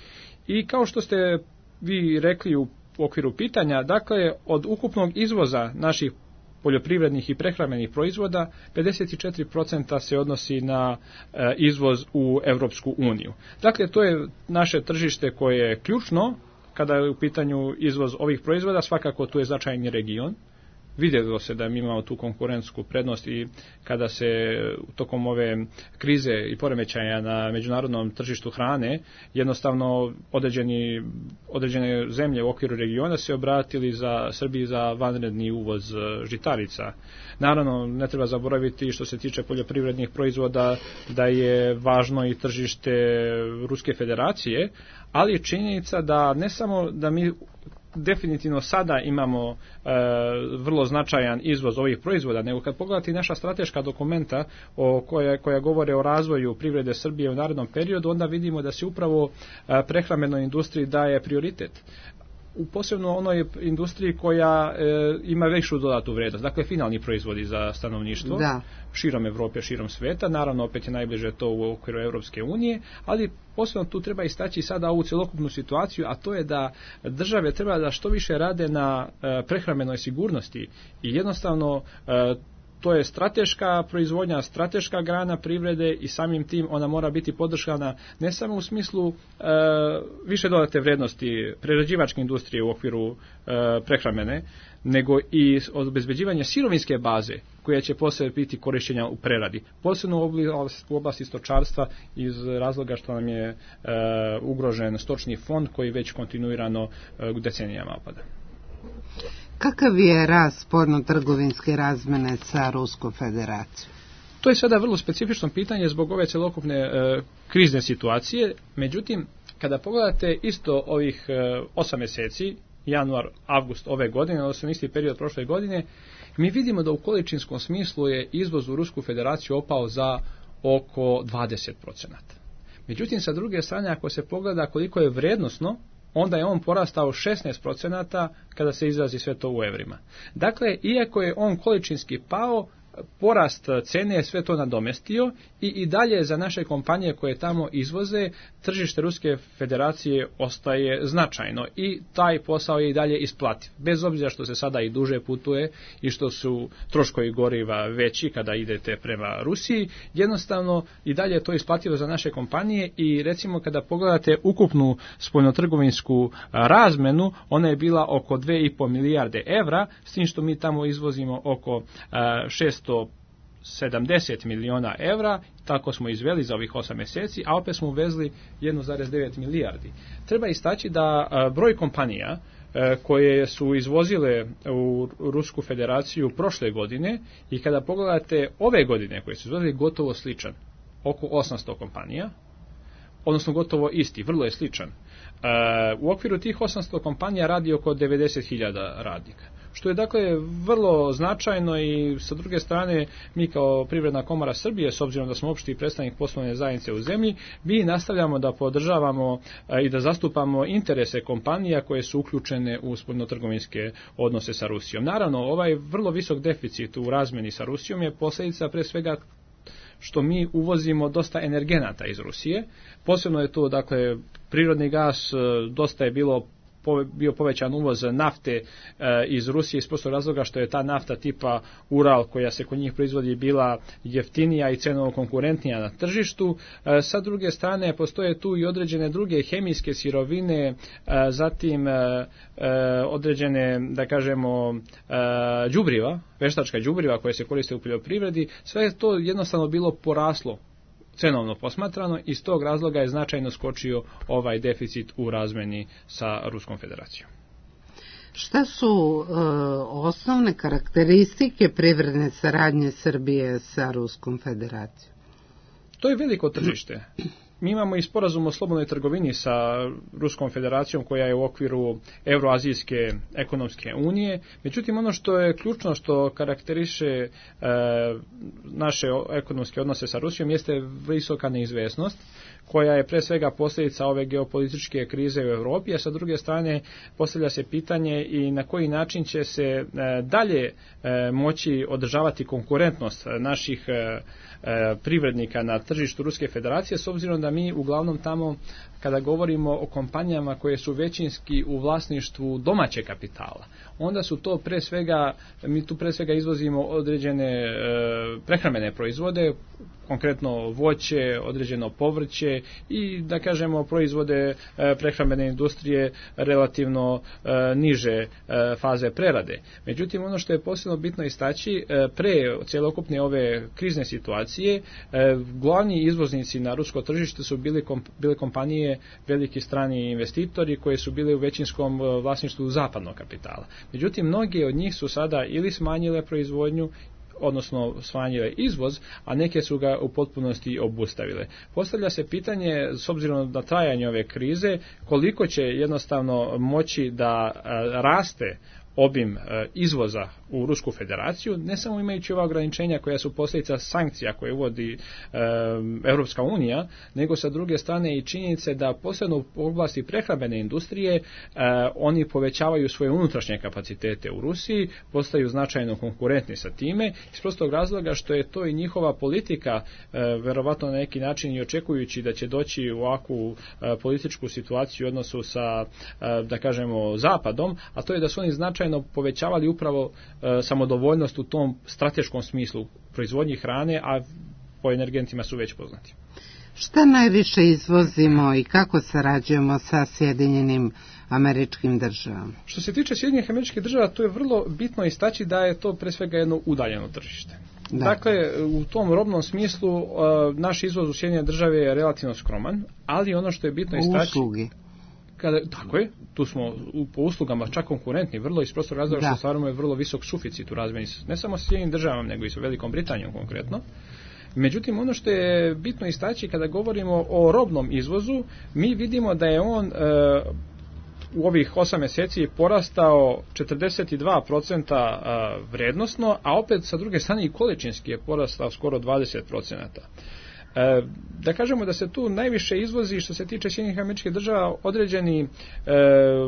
S1: I kao što ste vi rekli u okviru pitanja, dakle, od ukupnog izvoza naših poljoprivrednih i prehrambenih proizvoda, pedeset četiri posto se odnosi na e, izvoz u Evropsku uniju. Dakle, to je naše tržište koje je ključno kada je u pitanju izvoz ovih proizvoda, svakako tu je značajni region. Vidjelo se da mi imamo tu konkurentsku prednost i kada se tokom ove krize i poremećaja na međunarodnom tržištu hrane, jednostavno određeni, određene zemlje u okviru regiona se obratili za Srbiji za vanredni uvoz žitarica. Naravno, ne treba zaboraviti što se tiče poljoprivrednih proizvoda da je važno i tržište Ruske federacije, ali je činjenica da ne samo da mi definitivno sada imamo e, vrlo značajan izvoz ovih proizvoda, nego kad pogledate naša strateška dokumenta o koja, koja govore o razvoju privrede Srbije u narednom periodu, onda vidimo da se upravo e, prehrambenoj industriji daje prioritet. U posebno onoj industriji koja e, ima veću dodatu vrijednost, dakle finalni proizvodi za stanovništvo, da. Širom Evrope, širom sveta, naravno opet je najbliže to u okviru Europske unije, ali posebno tu treba istaći sada ovu cjelokupnu situaciju, a to je da države treba da što više rade na e, prehrambenoj sigurnosti i jednostavno e, to je strateška proizvodnja, strateška grana privrede i samim tim ona mora biti podržana ne samo u smislu e, više dodate vrijednosti prerađivačke industrije u okviru e, prehrambene, nego i obezbeđivanje sirovinske baze koja će poslije biti korišćenja u preradi. Posebno u oblasti stočarstva iz razloga što nam je e, ugrožen stočni fond koji već kontinuirano e, decenijama opada.
S3: Kakav je rast spoljno-trgovinske razmene sa Ruskom federacijom?
S1: To je sada vrlo specifično pitanje zbog ove celokupne e, krizne situacije. Međutim, kada pogledate isto ovih e, osam mjeseci, januar, avgust ove godine, odnosno isti period prošle godine, mi vidimo da u količinskom smislu je izvoz u Rusku federaciju opao za oko dvadeset posto. Međutim, sa druge strane, ako se pogleda koliko je vrijednosno, onda je on porastao šesnaest posto kada se izrazi sve to u evrima. Dakle, iako je on količinski pao, porast cene je sve to nadomestio i i dalje za naše kompanije koje tamo izvoze tržište Ruske federacije ostaje značajno i taj posao je i dalje isplativ. Bez obzira što se sada i duže putuje i što su troškovi goriva veći kada idete prema Rusiji, jednostavno i dalje je to isplativo za naše kompanije i recimo kada pogledate ukupnu spoljnotrgovinsku razmenu, ona je bila oko dve i po milijarde evra, s tim što mi tamo izvozimo oko šesto sedamdeset miliona evra, tako smo izveli za ovih osam mjeseci, a opet smo uvezli jedan zarez devet milijardi. Treba istaći da broj kompanija koje su izvozile u Rusku federaciju prošle godine i kada pogledate ove godine koje su izvozili gotovo sličan, oko osamsto kompanija, odnosno gotovo isti, vrlo je sličan. U okviru tih osamsto kompanija radi oko devedeset hiljada radnika, što je dakle vrlo značajno i sa druge strane mi kao Privredna komora Srbije, s obzirom da smo opšti predstavnik poslovne zajednice u zemlji, mi nastavljamo da podržavamo i da zastupamo interese kompanija koje su uključene u spoljnotrgovinske odnose sa Rusijom. Naravno, ovaj vrlo visok deficit u razmeni sa Rusijom je posljedica pre svega što mi uvozimo dosta energenata iz Rusije. Posebno je to, dakle, prirodni gas, dosta je bilo bio povećan uvoz nafte e, iz Rusije iz prostog razloga što je ta nafta tipa Ural koja se kod njih proizvodi bila jeftinija i cenovno konkurentnija na tržištu. E, sa druge strane postoje tu i određene druge hemijske sirovine, e, zatim e, e, određene, da kažemo, e, đubriva, veštačka đubriva koje se koriste u poljoprivredi. Sve je to jednostavno bilo poraslo cenovno posmatrano i iz tog razloga je značajno skočio ovaj deficit u razmeni sa Ruskom federacijom.
S3: Šta su e, osnovne karakteristike privredne saradnje Srbije sa Ruskom federacijom?
S1: To je veliko tržište. Mi imamo i sporazum o slobodnoj trgovini sa Ruskom federacijom koja je u okviru Euroazijske ekonomske unije. Međutim, ono što je ključno što karakteriše e, naše ekonomske odnose sa Rusijom jeste visoka neizvesnost koja je pre svega posljedica ove geopolitičke krize u Europi, a sa druge strane postavlja se pitanje i na koji način će se e, dalje e, moći održavati konkurentnost naših e, privrednika na tržištu Ruske federacije, s obzirom da mi uglavnom tamo kada govorimo o kompanijama koje su većinski u vlasništvu domaćeg kapitala, onda su to pre svega, mi tu pre svega izvozimo određene e, prehrambene proizvode, konkretno voće, određeno povrće i da kažemo proizvode e, prehrambene industrije relativno e, niže e, faze prerade. Međutim, ono što je posebno bitno istaći, e, pre cjelokupne ove krizne situacije, e, glavni izvoznici na rusko tržište su bili komp, bile kompanije, veliki strani investitori koji su bili u većinskom vlasništvu zapadnog kapitala. Međutim, mnogi od njih su sada ili smanjile proizvodnju, odnosno smanjile izvoz, a neke su ga u potpunosti obustavile. Postavlja se pitanje, s obzirom na trajanje ove krize, koliko će jednostavno moći da raste obim izvoza u Rusku federaciju, ne samo imajući ova ograničenja koja su posljedica sankcija koje uvodi e, Europska unija, nego sa druge strane i činjenice da posebno u oblasti prehrambene industrije e, oni povećavaju svoje unutrašnje kapacitete u Rusiji, postaju značajno konkurentni sa time, iz prostog razloga što je to i njihova politika, e, verovatno na neki način i očekujući da će doći u ovakvu e, političku situaciju u odnosu sa, e, da kažemo, Zapadom, a to je da su oni značajno povećavali upravo samodovoljnost u tom strateškom smislu proizvodnji hrane, a po energentima su već poznati.
S3: Šta najviše izvozimo i kako sarađujemo sa Sjedinjenim Američkim Državama?
S1: Što se tiče Sjedinjenih Američkih Država, to je vrlo bitno istaći da je to pre svega jedno udaljeno tržište. Da. Dakle, u tom robnom smislu naš izvoz u Sjedinjene Države je relativno skroman, ali ono što je bitno istaći...
S3: Usluge.
S1: Kada, tako je, tu smo u, po uslugama čak konkurentni, vrlo iz prostog razloga što stvarno je vrlo visok suficit u razmjeni ne samo s Sjedinjenim Državama, nego i sa Velikom Britanijom konkretno. Međutim, ono što je bitno istaći kada govorimo o robnom izvozu, mi vidimo da je on e, u ovih osam mjeseci porastao četrdeset dva posto vrednosno, a opet sa druge strane i količinski je porastao skoro dvadeset posto. E, da kažemo da se tu najviše izvozi što se tiče Sjedinjenih Američkih Država određeni e,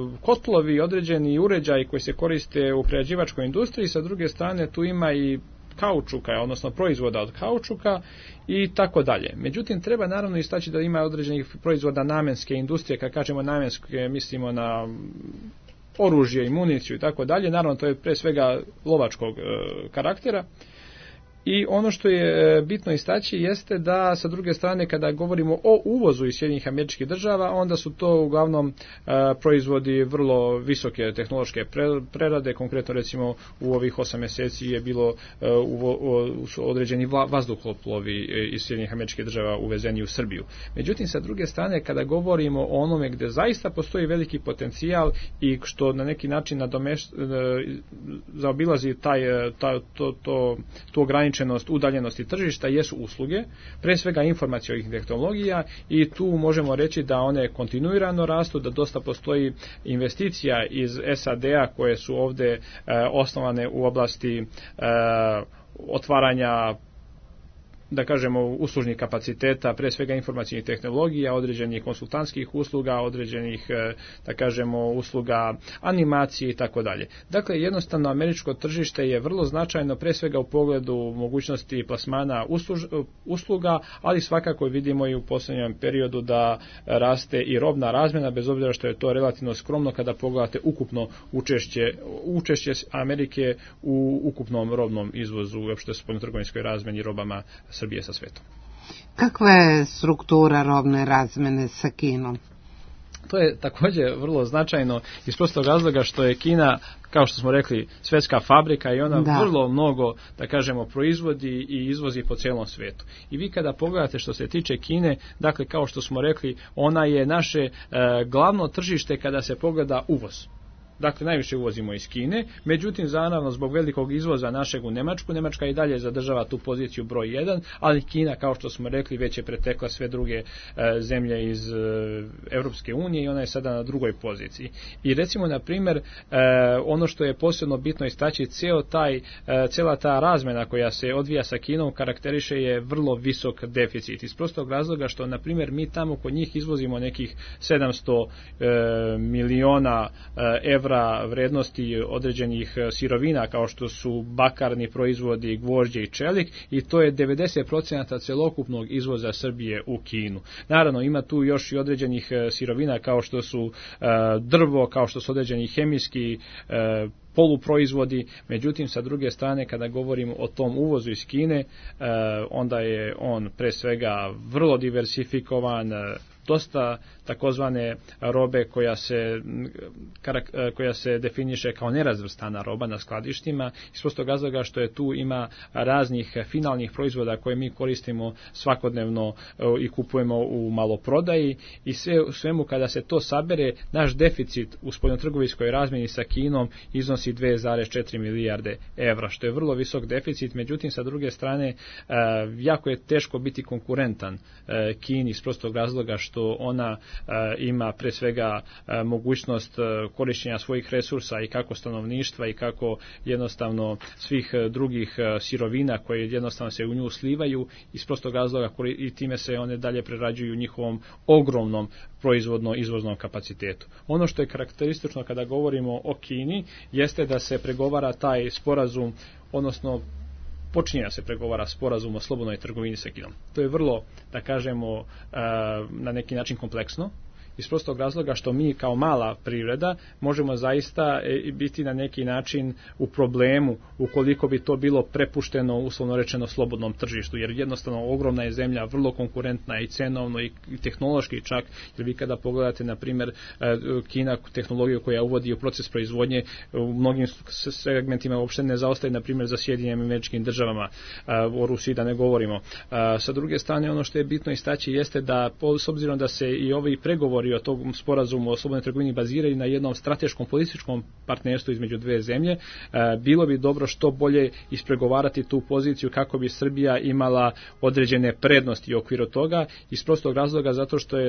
S1: kotlovi, određeni uređaji koji se koriste u prerađivačkoj industriji, sa druge strane tu ima i kaučuka, odnosno proizvoda od kaučuka i tako dalje. Međutim, treba naravno istaći da ima određenih proizvoda namenske industrije. Kad kažemo namenske, mislimo na oružje i municiju i tako dalje. Naravno, to je pre svega lovačkog e, karaktera. I ono što je bitno istaći jeste da sa druge strane kada govorimo o uvozu iz Sjedinjenih Američkih Država, onda su to uglavnom e, proizvodi vrlo visoke tehnološke pre, prerade, konkretno recimo u ovih osam mjeseci je bilo e, uvo, o, određeni vazduhoplovi iz Sjedinjenih Američkih Država uvezeni u Srbiju. Međutim, sa druge strane kada govorimo o onome gdje zaista postoji veliki potencijal i što na neki način nadomeš, e, zaobilazi taj, taj, to, to, to ograničenje udaljenosti tržišta jesu usluge, pre svega informacionih tehnologija i tu možemo reći da one kontinuirano rastu, da dosta postoji investicija iz S A D-a koje su ovdje e, osnovane u oblasti e, otvaranja da kažemo uslužnih kapaciteta, pre svega informacijnih tehnologija, određenih konsultantskih usluga, određenih da kažemo usluga animacije i tako dalje. Dakle, jednostavno američko tržište je vrlo značajno pre svega u pogledu mogućnosti plasmana usluž, usluga, ali svakako vidimo i u posljednjem periodu da raste i robna razmjena, bez obzira što je to relativno skromno kada pogledate ukupno učešće, učešće Amerike u ukupnom robnom izvozu, uopšte spoljnotrgovinskoj razmjeni robama Srbije sa svetom.
S3: Kakva je struktura robne razmjene sa Kinom?
S1: To je također vrlo značajno iz prostog razloga što je Kina, kao što smo rekli, svjetska fabrika i ona da. vrlo mnogo, da kažemo, proizvodi i izvozi po cijelom svijetu. I vi kada pogledate što se tiče Kine, dakle, kao što smo rekli, ona je naše e, glavno tržište kada se pogleda uvoz. Dakle, najviše uvozimo iz Kine, međutim, naravno, zbog velikog izvoza našeg u Njemačku, Njemačka i dalje zadržava tu poziciju broj jedan, ali Kina, kao što smo rekli, već je pretekla sve druge e, zemlje iz e, Europske unije i ona je sada na drugoj poziciji. I recimo, na primjer, e, ono što je posebno bitno istaći, cijel taj, e, cijela ta razmjena koja se odvija sa Kinom karakteriše je vrlo visok deficit. Iz prostog razloga što, na primjer, mi tamo kod njih izvozimo nekih sedamsto e, miliona e, evra vrednosti određenih sirovina kao što su bakarni proizvodi, gvožđe i čelik i to je devedeset posto celokupnog izvoza Srbije u Kinu. Naravno, ima tu još i određenih sirovina kao što su uh, drvo, kao što su određeni hemijski uh, poluproizvodi, međutim sa druge strane kada govorimo o tom uvozu iz Kine, uh, onda je on pre svega vrlo diversifikovan, uh, dosta takozvane robe koja se, koja se definiše kao nerazvrstana roba na skladištima, iz prostog razloga što je tu ima raznih finalnih proizvoda koje mi koristimo svakodnevno i kupujemo u maloprodaji i sve, svemu kada se to sabere, naš deficit u spoljnotrgovinskoj razmjeni sa Kinom iznosi dvije zarez četiri milijarde evra, što je vrlo visok deficit, međutim sa druge strane jako je teško biti konkurentan Kini iz prostog razloga što ona ima pre svega mogućnost korištenja svojih resursa i kako stanovništva i kako jednostavno svih drugih sirovina koje jednostavno se u nju slivaju iz prostog razloga i time se one dalje prerađuju u njihovom ogromnom proizvodno-izvoznom kapacitetu. Ono što je karakteristično kada govorimo o Kini jeste da se pregovara taj sporazum, odnosno počinje se pregovara sporazum o slobodnoj trgovini sa Kinom. To je vrlo, da kažemo, na neki način kompleksno, iz prostog razloga što mi kao mala privreda možemo zaista biti na neki način u problemu ukoliko bi to bilo prepušteno, uslovno rečeno, slobodnom tržištu, jer jednostavno ogromna je zemlja, vrlo konkurentna i cenovno i tehnološki čak, jer vi kada pogledate, na primjer, Kina tehnologiju koja uvodi u proces proizvodnje u mnogim segmentima uopšte ne zaostaje, na primjer, za Sjedinjenim Američkim Državama, o Rusiji da ne govorimo. Sa druge strane, ono što je bitno istaći jeste da, s obzirom da se i ovi pregovori o tom sporazumu o slobodnoj trgovini baziraju na jednom strateškom političkom partnerstvu između dve zemlje, bilo bi dobro što bolje ispregovarati tu poziciju kako bi Srbija imala određene prednosti u okviru toga, iz prostog razloga zato što je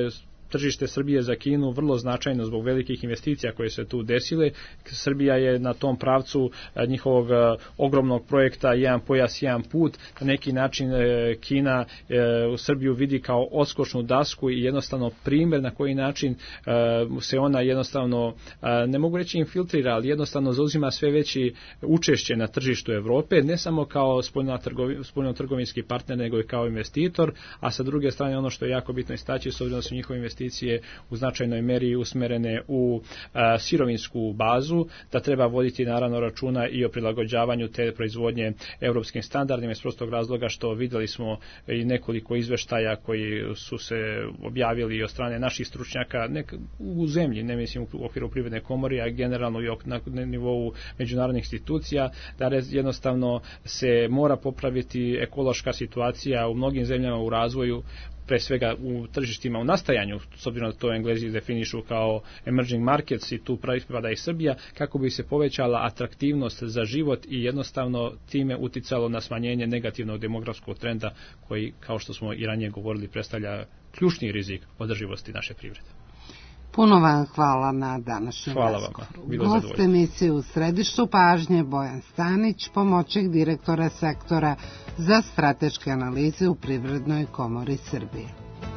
S1: tržište Srbije za Kinu vrlo značajno zbog velikih investicija koje se tu desile. Srbija je na tom pravcu njihovog ogromnog projekta jedan pojas, jedan put. Na neki način Kina u Srbiju vidi kao odskočnu dasku i jednostavno primjer na koji način se ona jednostavno, ne mogu reći infiltrira, ali jednostavno zauzima sve veći učešće na tržištu Evrope, ne samo kao spoljnotrgovinski partner, nego i kao investitor, a sa druge strane ono što je jako bitno istaći, s obzirom da su njihove investicije u značajnoj meri usmerene u a, sirovinsku bazu, da treba voditi naravno računa i o prilagođavanju te proizvodnje europskim standardima iz prostog razloga što vidjeli smo i nekoliko izveštaja koji su se objavili od strane naših stručnjaka nek, u zemlji, ne mislim u okviru Privredne komore, a generalno i na nivou međunarodnih institucija, da jednostavno se mora popraviti ekološka situacija u mnogim zemljama u razvoju, pre svega u tržištima u nastajanju, s obzirom da to Englezi definišu kao emerging markets i tu pripada i Srbija, kako bi se povećala atraktivnost za život i jednostavno time uticalo na smanjenje negativnog demografskog trenda koji, kao što smo i ranije govorili, predstavlja ključni rizik održivosti naše privrede.
S3: Puno vam hvala na današnjem
S1: hvala
S3: razgovoru. Gost emisije U središtu pažnje Bojan Stanić, pomoćnik direktora sektora za strateške analize u Privrednoj komori Srbije.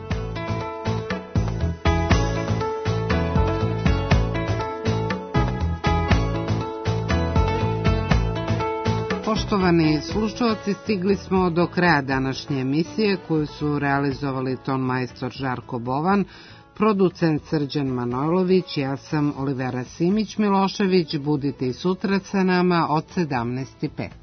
S3: Poštovani slušalci, stigli smo do kraja današnje emisije koju su realizovali ton majstor Žarko Bovan, producent Srđan Manojlović, ja sam Olivera Simić-Milošević. Budite i sutra sa nama od sedamnaest i pet.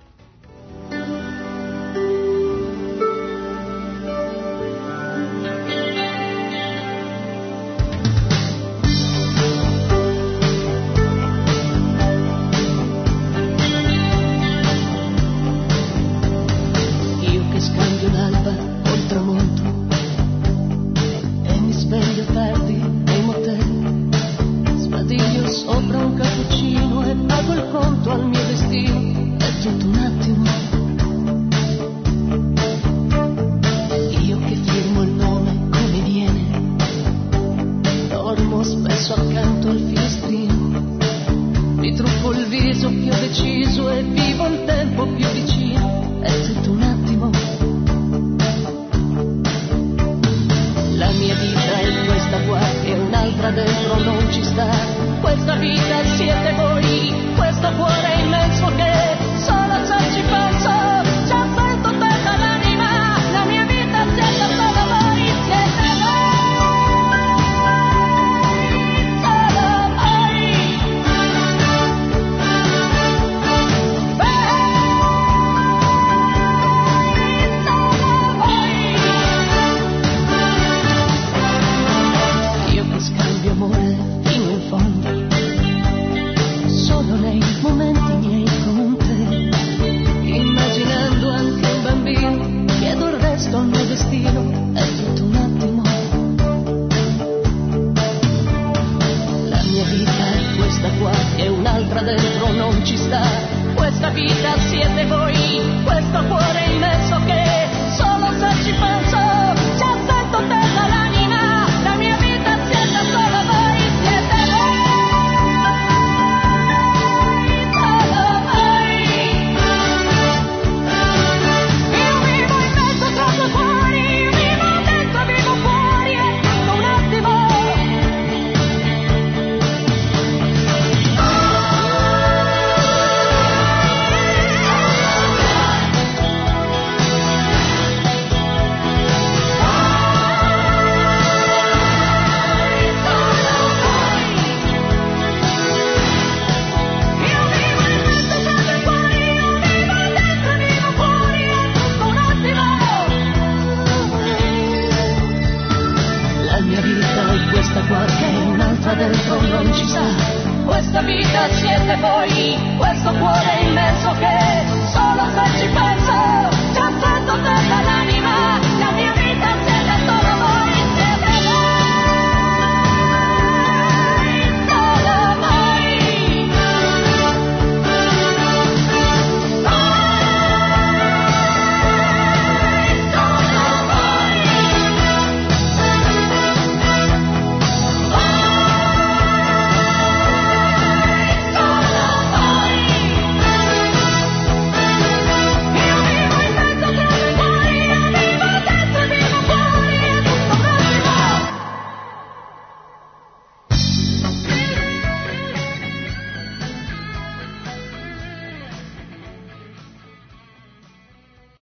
S2: Questa vita siete voi, questo cuore immenso che solo se ci penso